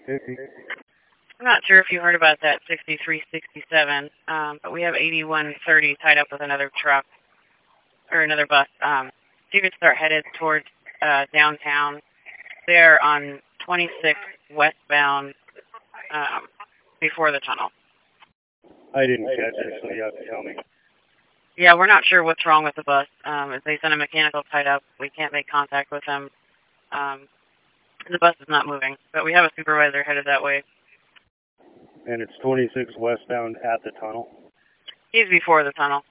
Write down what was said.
I'm not sure if you heard about that 6367, but we have 8130 tied up with another truck, or another bus. Students are headed towards downtown. They're on 26 westbound before the tunnel. I didn't catch it, so you have to tell me. Yeah, we're not sure what's wrong with the bus. If they sent a mechanical tied up, we can't make contact with them. The bus is not moving, but we have a supervisor headed that way. And it's 26 westbound at the tunnel? He's before the tunnel.